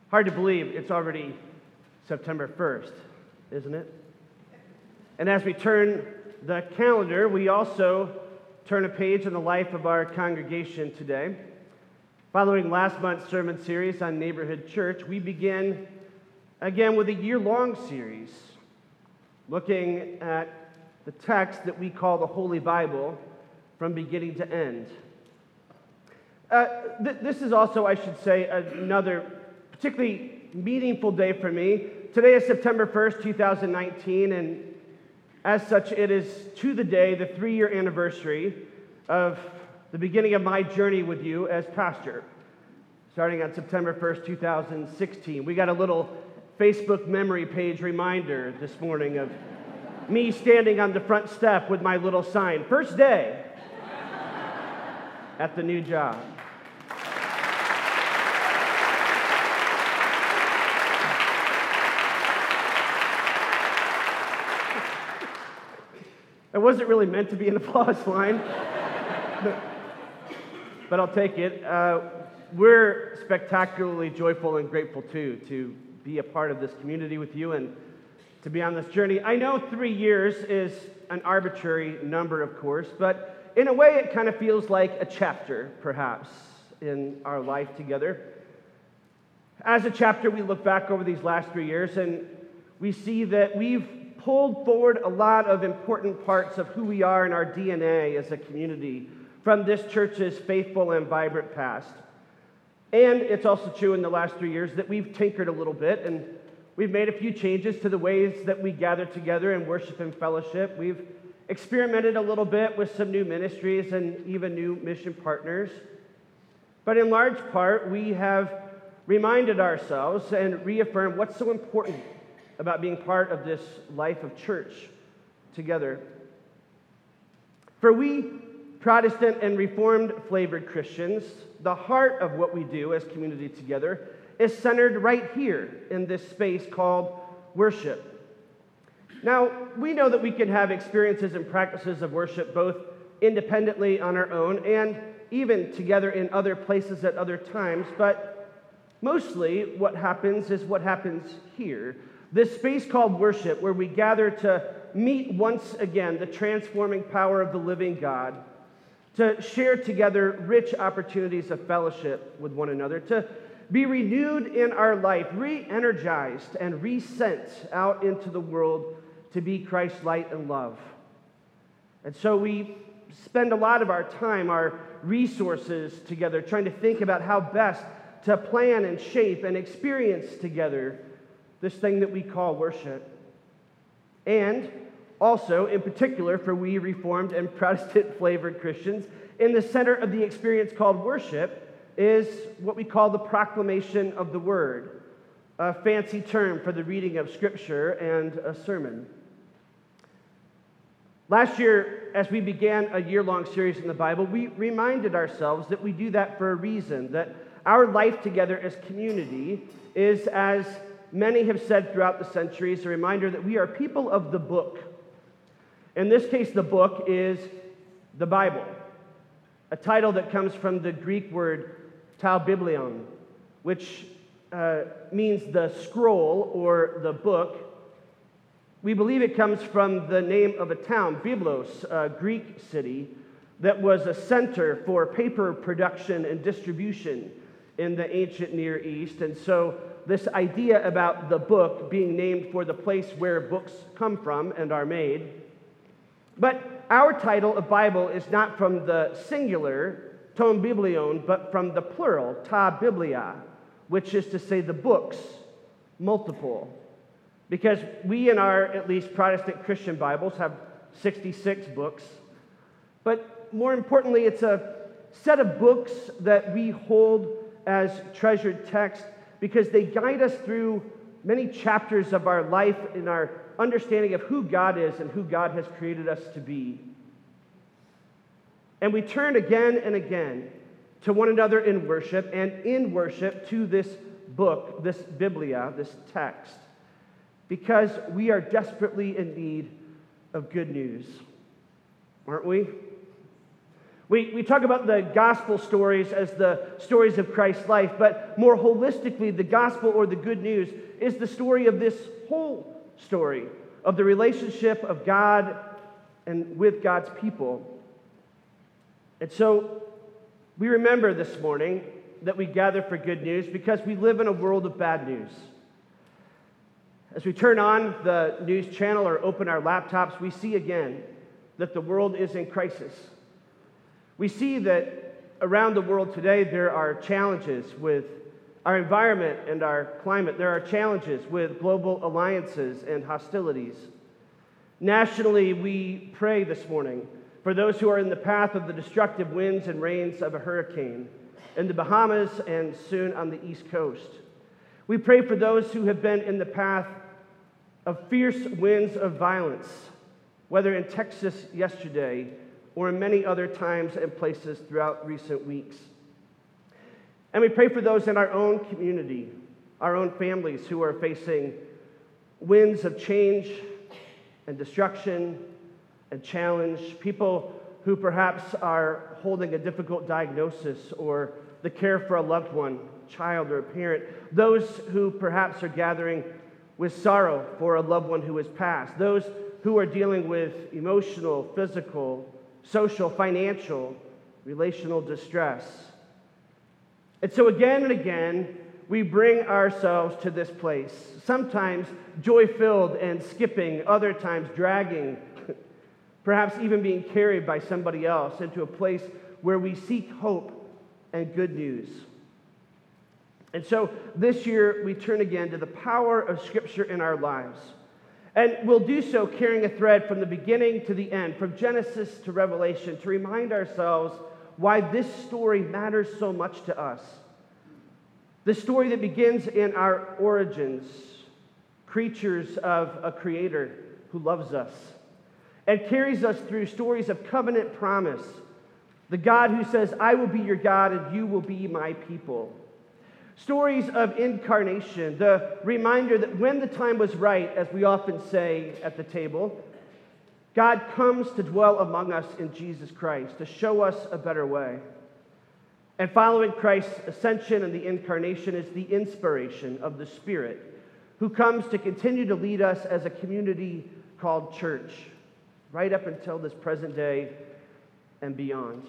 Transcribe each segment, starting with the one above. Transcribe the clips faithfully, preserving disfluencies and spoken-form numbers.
Hard to believe it's already September first, isn't it? And as we turn the calendar, we also turn a page in the life of our congregation today. Following last month's sermon series on Neighborhood Church, we begin again with a year-long series looking at the text that we call the Holy Bible from beginning to end. Uh, th- this is also, I should say, another particularly meaningful day for me. Today is September first, twenty nineteen, and as such, it is to the day the three-year anniversary of the beginning of my journey with you as pastor, starting on September first, twenty sixteen. We got a little Facebook memory page reminder this morning of me standing on the front step with my little sign, first day at the new job. It wasn't really meant to be an applause line, but I'll take it. Uh, we're spectacularly joyful and grateful, too, to be a part of this community with you and to be on this journey. I know three years is an arbitrary number, of course, but in a way it kind of feels like a chapter, perhaps, in our life together. As a chapter, we look back over these last three years and we see that we've pulled forward a lot of important parts of who we are in our D N A as a community from this church's faithful and vibrant past. And it's also true in the last three years that we've tinkered a little bit and we've made a few changes to the ways that we gather together and worship and fellowship. We've experimented a little bit with some new ministries and even new mission partners. But in large part, we have reminded ourselves and reaffirmed what's so important about being part of this life of church together. For we, Protestant and Reformed flavored Christians, the heart of what we do as community together is centered right here in this space called worship. Now, we know that we can have experiences and practices of worship both independently on our own and even together in other places at other times, but mostly what happens is what happens here. This space called worship, where we gather to meet once again the transforming power of the living God, to share together rich opportunities of fellowship with one another, to be renewed in our life, re-energized and re-sent out into the world to be Christ's light and love. And so we spend a lot of our time, our resources together, trying to think about how best to plan and shape and experience together this thing that we call worship. And also, in particular, for we Reformed and Protestant-flavored Christians, in the center of the experience called worship is what we call the proclamation of the Word, a fancy term for the reading of Scripture and a sermon. Last year, as we began a year-long series in the Bible, we reminded ourselves that we do that for a reason, that our life together as community is, as many have said throughout the centuries, a reminder that we are people of the book. In this case, the book is the Bible, a title that comes from the Greek word tau biblion, which uh, means the scroll or the book. We believe it comes from the name of a town, Byblos, a Greek city, that was a center for paper production and distribution in the ancient Near East. And so this idea about the book being named for the place where books come from and are made. But our title of Bible is not from the singular, ton biblion, but from the plural, ta biblia, which is to say the books, multiple. Because we in our, at least Protestant Christian Bibles, have sixty-six books. But more importantly, it's a set of books that we hold as treasured text because they guide us through many chapters of our life in our understanding of who God is and who God has created us to be. And we turn again and again to one another in worship, and in worship to this book, this Biblia, this text, because we are desperately in need of good news, aren't we? We, we talk about the gospel stories as the stories of Christ's life, but more holistically, the gospel or the good news is the story of this whole story of the relationship of God and with God's people. And so we remember this morning that we gather for good news because we live in a world of bad news. As we turn on the news channel or open our laptops, we see again that the world is in crisis. We see that around the world today there are challenges with our environment and our climate. There are challenges with global alliances and hostilities. Nationally, we pray this morning for those who are in the path of the destructive winds and rains of a hurricane in the Bahamas and soon on the East Coast. We pray for those who have been in the path of fierce winds of violence, whether in Texas yesterday or in many other times and places throughout recent weeks. And we pray for those in our own community, our own families who are facing winds of change and destruction and challenge, people who perhaps are holding a difficult diagnosis or the care for a loved one, child or a parent, those who perhaps are gathering with sorrow for a loved one who has passed, those who are dealing with emotional, physical, social, financial, relational distress. And so again and again, we bring ourselves to this place, sometimes joy-filled and skipping, other times dragging, perhaps even being carried by somebody else into a place where we seek hope and good news. And so this year, we turn again to the power of Scripture in our lives. And we'll do so carrying a thread from the beginning to the end, from Genesis to Revelation, to remind ourselves why this story matters so much to us. The story that begins in our origins, creatures of a Creator who loves us, and carries us through stories of covenant promise, the God who says, I will be your God and you will be my people. Stories of incarnation, the reminder that when the time was right, as we often say at the table, God comes to dwell among us in Jesus Christ, to show us a better way. And following Christ's ascension and the incarnation is the inspiration of the Spirit, who comes to continue to lead us as a community called church, right up until this present day and beyond.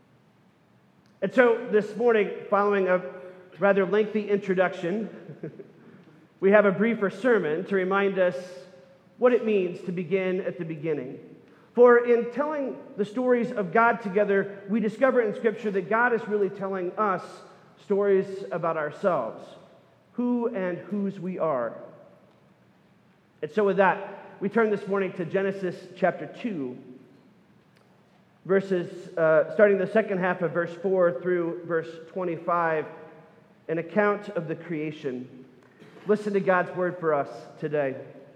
And so this morning, following a rather lengthy introduction, we have a briefer sermon to remind us what it means to begin at the beginning. For in telling the stories of God together, we discover in Scripture that God is really telling us stories about ourselves, who and whose we are. And so with that, we turn this morning to Genesis chapter two, verses, uh, starting the second half of verse four through verse twenty-five, an account of the creation. Listen to God's word for us today.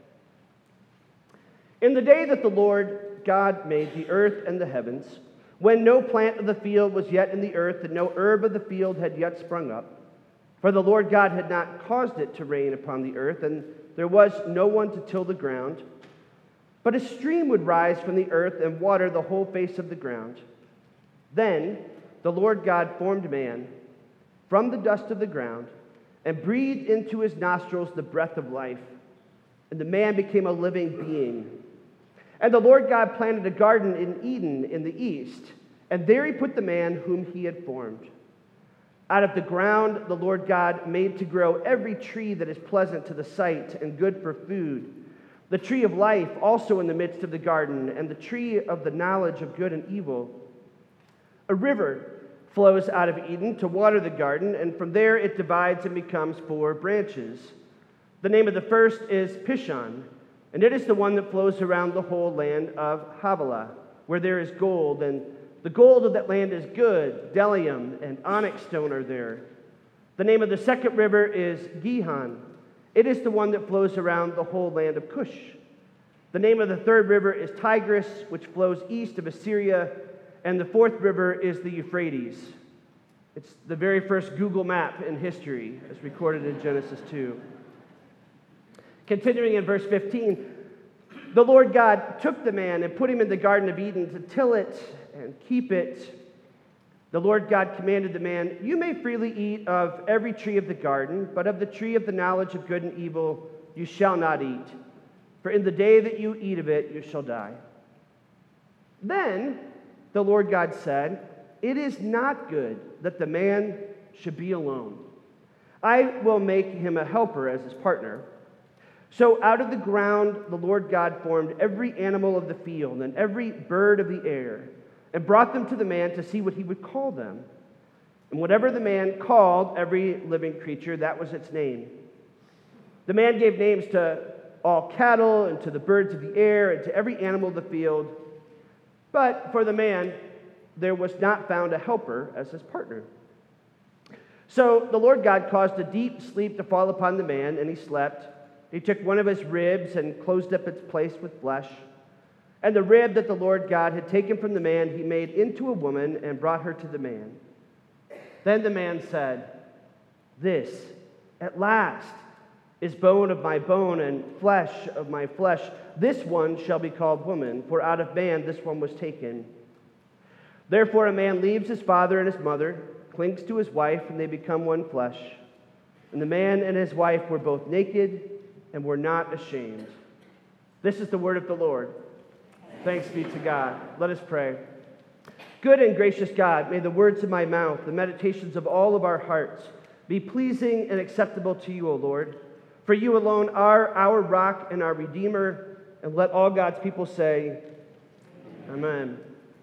In the day that the Lord God made the earth and the heavens, when no plant of the field was yet in the earth, and no herb of the field had yet sprung up, for the Lord God had not caused it to rain upon the earth, and there was no one to till the ground, but a stream would rise from the earth and water the whole face of the ground. Then the Lord God formed man from the dust of the ground and breathed into his nostrils the breath of life, and the man became a living being. And the Lord God planted a garden in Eden in the east, and there he put the man whom he had formed. Out of the ground the Lord God made to grow every tree that is pleasant to the sight and good for food, the tree of life also in the midst of the garden, and the tree of the knowledge of good and evil. A river flows out of Eden to water the garden, and from there it divides and becomes four branches. The name of the first is Pishon, and it is the one that flows around the whole land of Havilah, where there is gold, and the gold of that land is good. Bdellium and onyx stone are there. The name of the second river is Gihon. It is the one that flows around the whole land of Cush. The name of the third river is Tigris, which flows east of Assyria, and the fourth river is the Euphrates. It's the very first Google map in history, as recorded in Genesis two. Continuing in verse fifteen, the Lord God took the man and put him in the Garden of Eden to till it and keep it. The Lord God commanded the man, "You may freely eat of every tree of the garden, but of the tree of the knowledge of good and evil you shall not eat. For in the day that you eat of it, you shall die." Then the Lord God said, "It is not good that the man should be alone. I will make him a helper as his partner." So out of the ground the Lord God formed every animal of the field and every bird of the air, and brought them to the man to see what he would call them. And whatever the man called every living creature, that was its name. The man gave names to all cattle and to the birds of the air and to every animal of the field. But for the man there was not found a helper as his partner. So the Lord God caused a deep sleep to fall upon the man, and he slept. He took one of his ribs and closed up its place with flesh. And the rib that the Lord God had taken from the man, he made into a woman and brought her to the man. Then the man said, "This, at last, is bone of my bone and flesh of my flesh. This one shall be called woman, for out of man this one was taken." Therefore a man leaves his father and his mother, clings to his wife, and they become one flesh. And the man and his wife were both naked and were not ashamed. This is the word of the Lord. Thanks be to God. Let us pray. Good and gracious God, may the words of my mouth, the meditations of all of our hearts, be pleasing and acceptable to you, O Lord. For you alone are our rock and our Redeemer, and let all God's people say, Amen.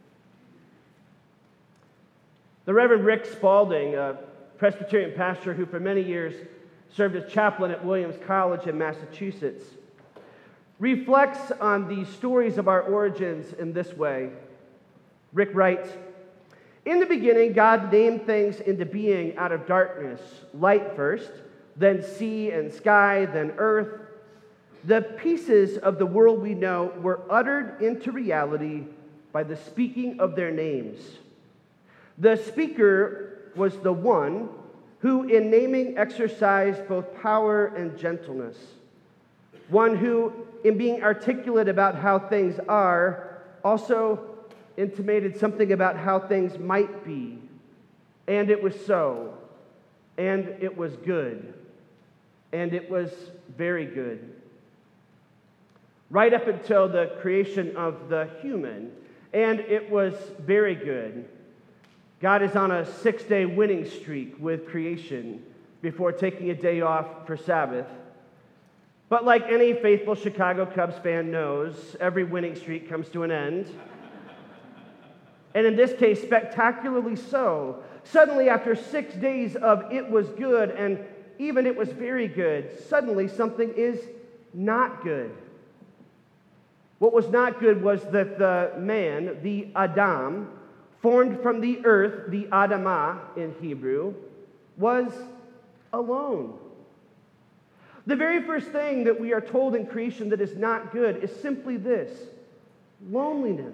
The Reverend Rick Spalding, a Presbyterian pastor who for many years served as chaplain at Williams College in Massachusetts, reflects on the stories of our origins in this way. Rick writes, "In the beginning, God named things into being out of darkness, light first, then sea and sky, then earth. The pieces of the world we know were uttered into reality by the speaking of their names. The speaker was the one who in naming exercised both power and gentleness, one who, in being articulate about how things are, also intimated something about how things might be. And it was so. And it was good. And it was very good." Right up until the creation of the human, and it was very good. God is on a six-day winning streak with creation before taking a day off for Sabbath. But like any faithful Chicago Cubs fan knows, every winning streak comes to an end. And in this case, spectacularly so. Suddenly, after six days of it was good and even it was very good, suddenly something is not good. What was not good was that the man, the Adam, formed from the earth, the Adamah in Hebrew, was alone. The very first thing that we are told in creation that is not good is simply this: loneliness.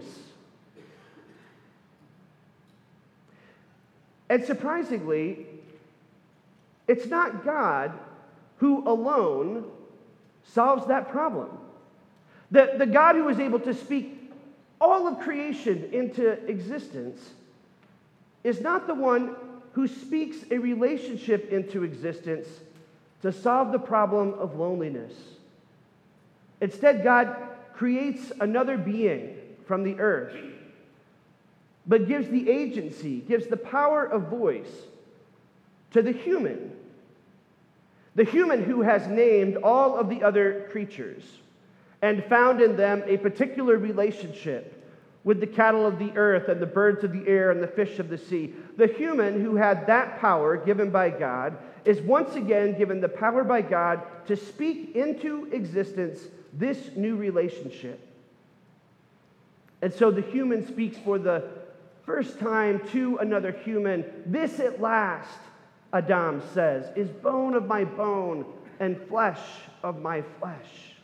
And surprisingly, it's not God who alone solves that problem. The, the God who is able to speak all of creation into existence is not the one who speaks a relationship into existence to solve the problem of loneliness. Instead, God creates another being from the earth, but gives the agency, gives the power of voice to the human. The human who has named all of the other creatures and found in them a particular relationship with the cattle of the earth and the birds of the air and the fish of the sea. The human who had that power given by God is once again given the power by God to speak into existence this new relationship. And so the human speaks for the first time to another human. "This at last," Adam says, "is bone of my bone and flesh of my flesh."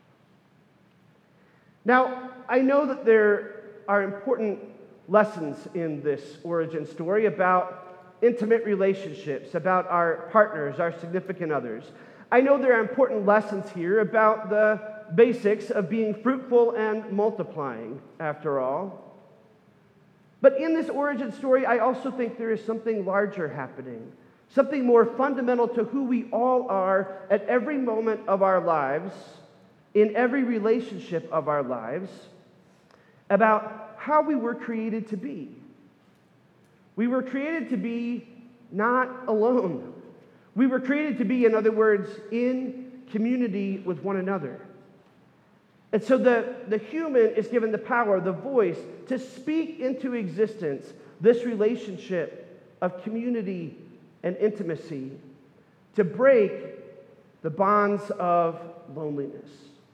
Now, I know that there are important lessons in this origin story about intimate relationships, about our partners, our significant others. I know there are important lessons here about the basics of being fruitful and multiplying, after all. But in this origin story, I also think there is something larger happening, something more fundamental to who we all are at every moment of our lives, in every relationship of our lives, about how we were created to be. We were created to be not alone. We were created to be, in other words, in community with one another. And so the, the human is given the power, the voice, to speak into existence this relationship of community and intimacy, to break the bonds of loneliness.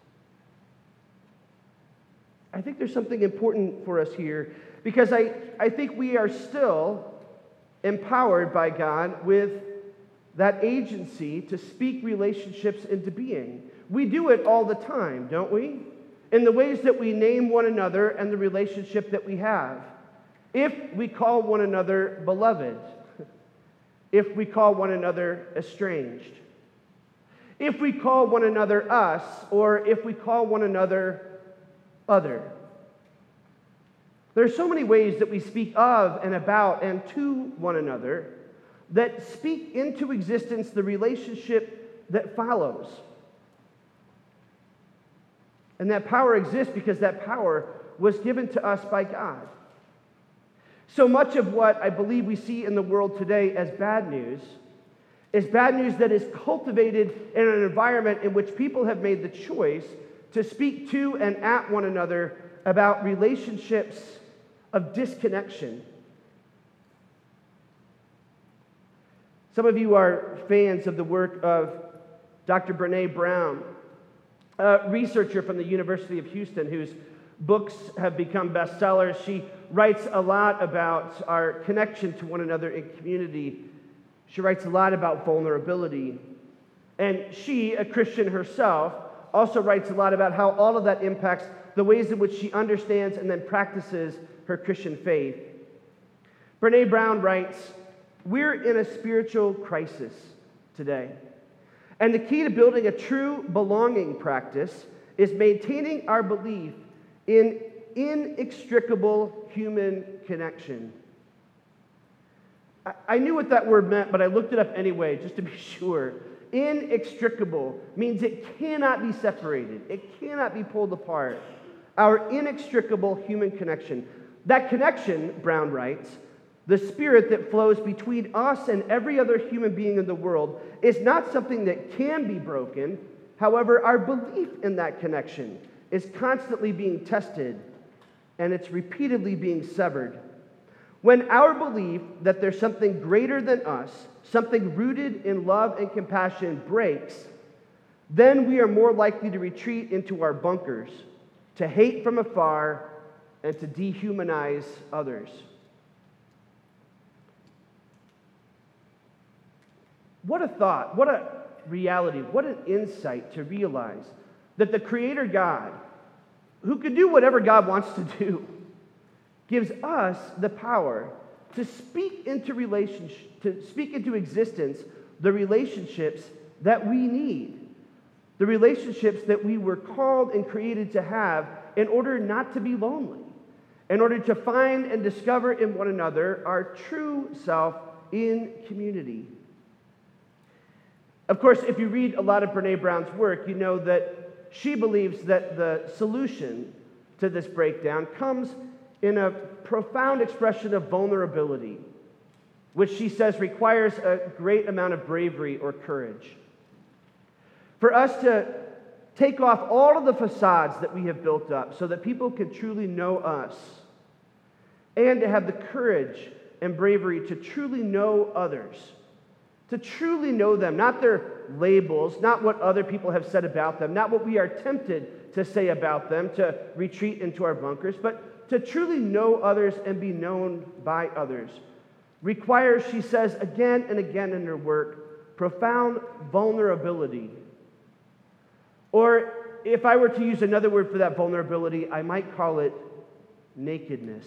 I think there's something important for us here, because I, I think we are still empowered by God with that agency to speak relationships into being. We do it all the time, don't we? In the ways that we name one another and the relationship that we have. If we call one another beloved, if we call one another estranged, if we call one another us, or if we call one another other. There are so many ways that we speak of and about and to one another that speak into existence the relationship that follows. And that power exists because that power was given to us by God. So much of what I believe we see in the world today as bad news is bad news that is cultivated in an environment in which people have made the choice to speak to and at one another about relationships of disconnection. Some of you are fans of the work of Doctor Brené Brown, a researcher from the University of Houston whose books have become bestsellers. She writes a lot about our connection to one another in community. She writes a lot about vulnerability. And she, a Christian herself, also writes a lot about how all of that impacts the ways in which she understands and then practices her Christian faith. Brené Brown writes, "We're in a spiritual crisis today. And the key to building a true belonging practice is maintaining our belief in inextricable human connection." I, I knew what that word meant, but I looked it up anyway, just to be sure. Inextricable means it cannot be separated. It cannot be pulled apart. Our inextricable human connection. That connection, Brown writes, the spirit that flows between us and every other human being in the world, is not something that can be broken. However, our belief in that connection is constantly being tested, and it's repeatedly being severed. When our belief that there's something greater than us, something rooted in love and compassion, breaks, then we are more likely to retreat into our bunkers, to hate from afar, and to dehumanize others. What a thought, what a reality, what an insight to realize that the Creator God, who can do whatever God wants to do, gives us the power to speak into relationship, to speak into existence the relationships that we need, the relationships that we were called and created to have in order not to be lonely, in order to find and discover in one another our true self in community. Of course, if you read a lot of Brené Brown's work, you know that she believes that the solution to this breakdown comes in a profound expression of vulnerability, which she says requires a great amount of bravery or courage. For us to take off all of the facades that we have built up so that people can truly know us, and to have the courage and bravery to truly know others, to truly know them, not their labels, not what other people have said about them, not what we are tempted to say about them, to retreat into our bunkers, but to truly know others and be known by others, requires, she says again and again in her work, profound vulnerability. Or if I were to use another word for that vulnerability, I might call it nakedness.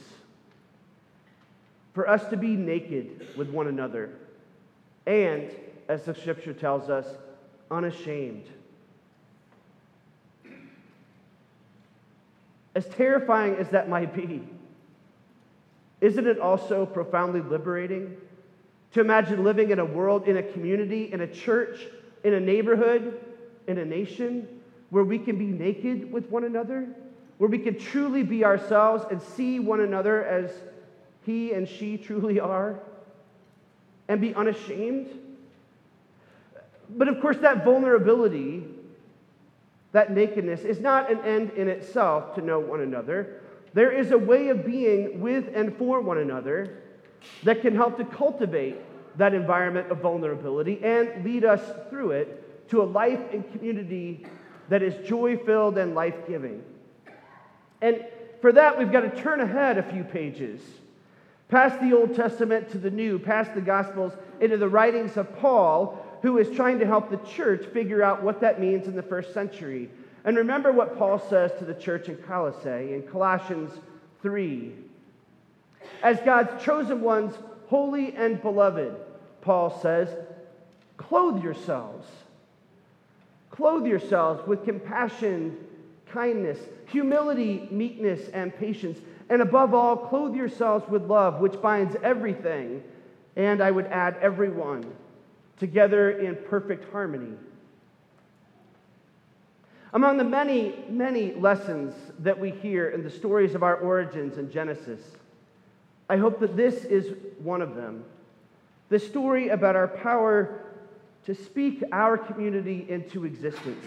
For us to be naked with one another, and, as the Scripture tells us, unashamed. As terrifying as that might be, isn't it also profoundly liberating to imagine living in a world, in a community, in a church, in a neighborhood, in a nation, where we can be naked with one another, where we can truly be ourselves and see one another as he and she truly are, and be unashamed? But of course, that vulnerability, that nakedness, is not an end in itself to know one another. There is a way of being with and for one another that can help to cultivate that environment of vulnerability and lead us through it to a life and community that is joy-filled and life-giving. And for that, we've got to turn ahead a few pages, past the Old Testament to the New, past the Gospels, into the writings of Paul, who is trying to help the church figure out what that means in the first century. And remember what Paul says to the church in Colossae in Colossians three. As God's chosen ones, holy and beloved, Paul says, clothe yourselves. Clothe yourselves with compassion, kindness, humility, meekness, and patience. And above all, clothe yourselves with love, which binds everything, and I would add everyone, together in perfect harmony. Among the many, many lessons that we hear in the stories of our origins in Genesis, I hope that this is one of them. The story about our power to speak our community into existence.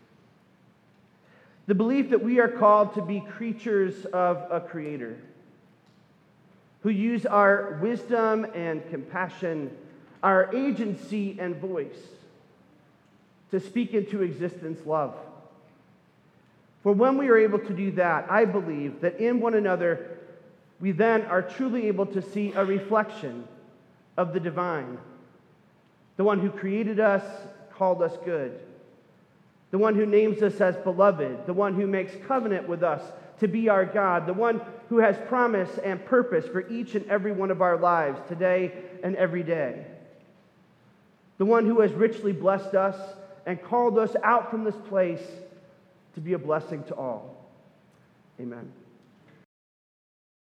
The belief that we are called to be creatures of a creator who use our wisdom and compassion, our agency and voice to speak into existence love. For when we are able to do that, I believe that in one another, we then are truly able to see a reflection of the divine, the one who created us, called us good, the one who names us as beloved, the one who makes covenant with us to be our God, the one who has promise and purpose for each and every one of our lives today and every day, the one who has richly blessed us and called us out from this place to be a blessing to all. Amen.